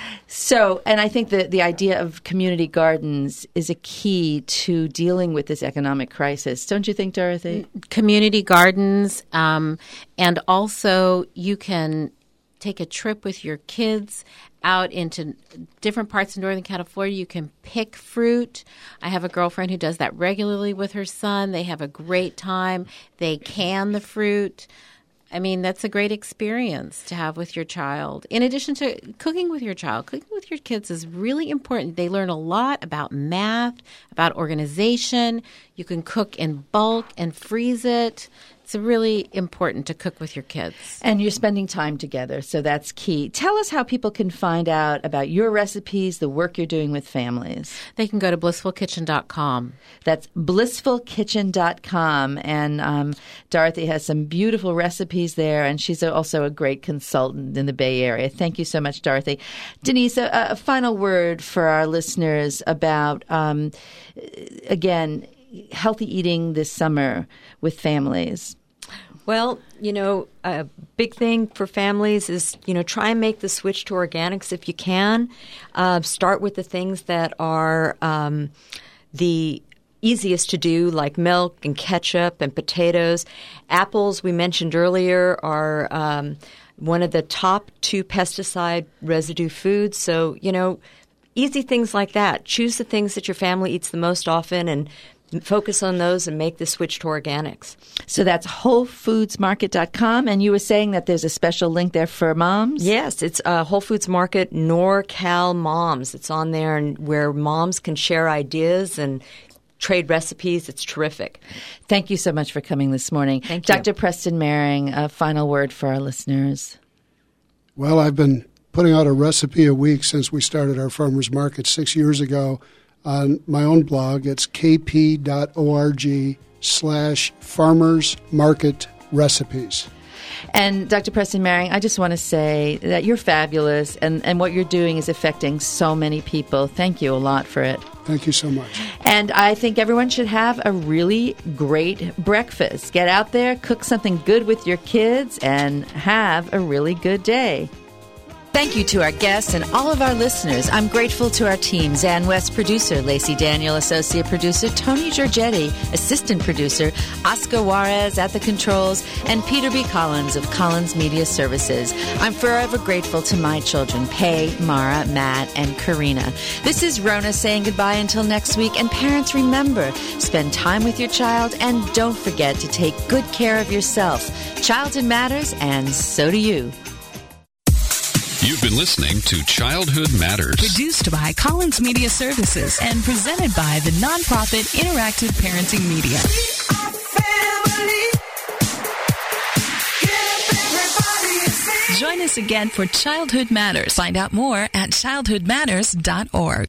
So, and I think that the idea of community gardens is a key to dealing with this economic crisis. Don't you think, Dorothy? Community gardens, um, and also you can take a trip with your kids out into different parts of Northern California. You can pick fruit. I have a girlfriend who does that regularly with her son. They have a great time. They can the fruit. I mean, that's a great experience to have with your child. In addition to cooking with your child, cooking with your kids is really important. They learn a lot about math, about organization. You can cook in bulk and freeze it. It's really important to cook with your kids. And you're spending time together, so that's key. Tell us how people can find out about your recipes, the work you're doing with families. They can go to blissful kitchen dot com. That's blissful kitchen dot com. And um, Dorothy has some beautiful recipes there, and she's also a great consultant in the Bay Area. Thank you so much, Dorothy. Denise, a, a final word for our listeners about, um, again, healthy eating this summer with families. Well, you know, a big thing for families is, you know, try and make the switch to organics if you can. Uh, start with the things that are um, the easiest to do, like milk and ketchup and potatoes. Apples, we mentioned earlier, are um, one of the top two pesticide residue foods. So, you know, easy things like that. Choose the things that your family eats the most often and focus on those and make the switch to organics. So that's whole foods market dot com, and you were saying that there's a special link there for moms? Yes, it's uh, Whole Foods Market NorCal Moms. It's on there and where moms can share ideas and trade recipes. It's terrific. Thank you so much for coming this morning. Thank you. Doctor Preston Mehring, a final word for our listeners. Well, I've been putting out a recipe a week since we started our farmers market six years ago on my own blog. It's kp.org slash farmers market recipes. And Doctor Preston Mehring, I just want to say that you're fabulous, and, and what you're doing is affecting so many people. Thank you a lot for it. Thank you so much. And I think everyone should have a really great breakfast. Get out there, cook something good with your kids, and have a really good day. Thank you to our guests and all of our listeners. I'm grateful to our team, Zan West, producer, Lacey Daniel, associate producer, Tony Giorgetti, assistant producer, Oscar Juarez at the controls, and Peter B. Collins of Collins Media Services. I'm forever grateful to my children, Pei, Mara, Matt, and Karina. This is Rona saying goodbye until next week. And parents, remember, spend time with your child and don't forget to take good care of yourself. Childhood matters, and so do you. You've been listening to Childhood Matters. Produced by Collins Media Services and presented by the nonprofit Interactive Parenting Media. Join us again for Childhood Matters. Find out more at childhood matters dot org.